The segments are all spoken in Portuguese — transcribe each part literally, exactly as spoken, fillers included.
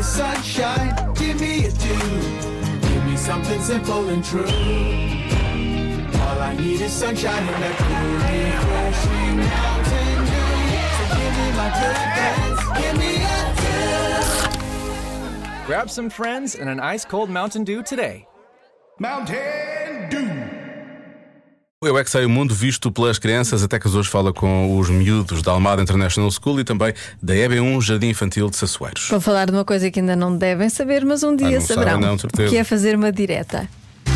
sunshine, give me a dew. Give me something simple and true. All I need is sunshine and a cool, refreshing Mountain Dew. So give me my good friends, give me a dew. Grab some friends and an ice-cold Mountain Dew today. Mountain Dew. Eu é que sei o mundo visto pelas crianças. Até que hoje fala com os miúdos da Almada International School e também da E B um Jardim Infantil de Sassueiros. Vou falar de uma coisa que ainda não devem saber, mas um dia Ah, não saberão. sabem, não, de certeza. Que é fazer uma direta.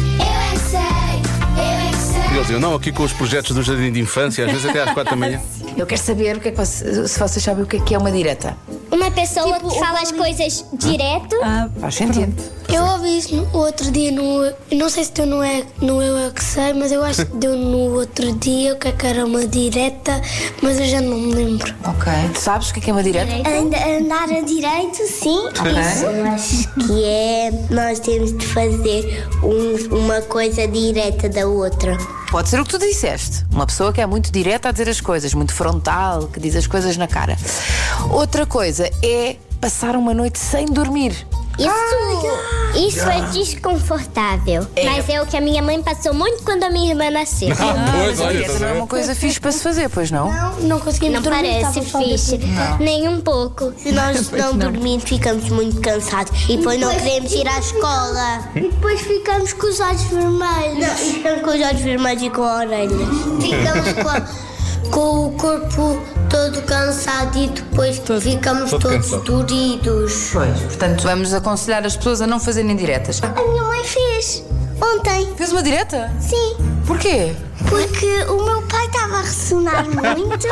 E eles diziam, não, aqui com os projetos do Jardim de Infância, às vezes até às quatro da manhã. Eu quero saber o que é que vocês, se vocês sabem o que é que é uma direta. Uma pessoa Tipo, que fala as coisas direto. Ah, Faz sentido. Eu ouvi isso no outro dia, no, não sei se deu no, é, no Eu É Que Sei, mas eu acho que deu no outro dia o que é que era uma direta, mas eu já não me lembro. Ok. Tu sabes o que é que é uma direta? Andar a direito, sim. Isso, eu acho que é. Nós temos de fazer um- uma coisa direta da outra. Pode ser o que tu disseste. Uma pessoa que é muito direta a dizer as coisas, muito frontal, que diz as coisas na cara. Outra coisa é passar uma noite sem dormir. Isso, isso é desconfortável. Mas é o que a minha mãe passou muito quando a minha irmã nasceu. Ah, pois, A olha, direta estás a não é ver? uma coisa fixe para se fazer, pois não? Não, não conseguimos Não dormir. parece estava só fixe, dentro. nem um pouco. Se nós não dormirmos, ficamos muito cansados e depois não queremos ir à escola. E depois ficamos com os olhos vermelhos. Não, ficamos com os olhos vermelhos e com orelhas. Ficamos com, com o corpo todo cansado e depois ficamos todo todos cansado. doridos. Pois. Portanto, vamos aconselhar as pessoas a não fazerem diretas. A minha mãe fez ontem. Fez uma direta? Sim, Porquê? porque o meu pai estava a ressonar muito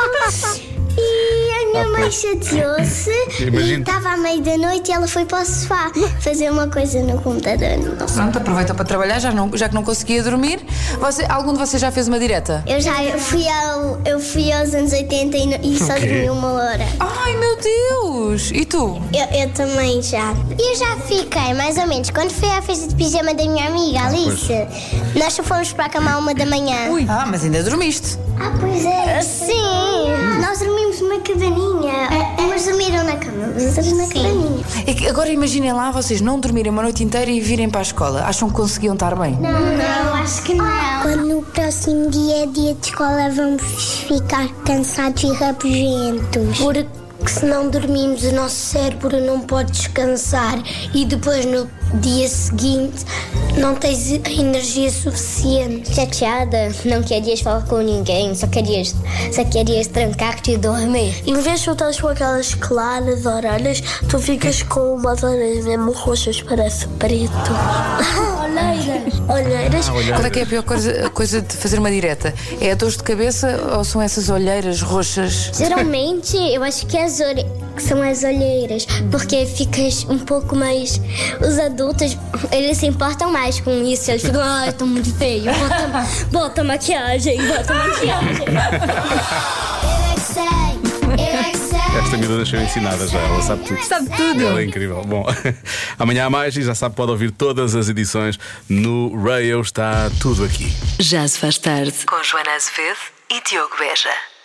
e a minha mãe chateou-se e Imagino. estava à meia da noite e ela foi para o sofá fazer uma coisa no computador. Pronto, aproveitou para trabalhar, já, não, já que não conseguia dormir. Você, algum de vocês já fez uma direta? Eu já fui, ao, eu fui aos anos oitenta e, no- e só dormi uma hora. Ai, meu Deus! E tu? Eu, eu também já. Eu já fiquei, mais ou menos, quando fui à festa de pijama da minha amiga Alice. Nós só fomos para a cama à uma da manhã. Ah, mas ainda dormiste. Ah, pois é. Sim. Nós dormimos numa cabaninha. Umas dormiram na cama, mas outras na cabaninha. É que agora imaginem lá vocês não dormirem uma noite inteira e virem para a escola. Acham que conseguiam estar bem? Não, não, acho que não. Quando no próximo dia é dia de escola, vamos ficar cansados e rabugentos. Porque se não dormimos, o nosso cérebro não pode descansar e depois no dia seguinte não tens a energia suficiente. Chateada, não querias falar com ninguém, só querias, só querias trancar-te e dormir. Em vez de tu estás com aquelas claras orelhas, tu ficas com umas orelhas mesmo roxas, parece preto. Olheiras. Olheiras. Qual é que é a pior coisa, coisa de fazer uma direta? É a dor de cabeça ou são essas olheiras roxas? Geralmente, eu acho que, as ore... que são as olheiras, porque ficas um pouco mais... Os adultos, eles se importam mais com isso, eles ficam, ai, tô muito feio, bota, bota maquiagem, bota maquiagem. Eu é que sei, eu é que sei. Esta miúda nasceu ensinada já, ela sabe tudo. Sabe tudo. Ela é incrível. Bom, amanhã há mais e já sabe, pode ouvir todas as edições no Radio. Está tudo aqui. Já se faz tarde com Joana Azevedo e Diogo Beja.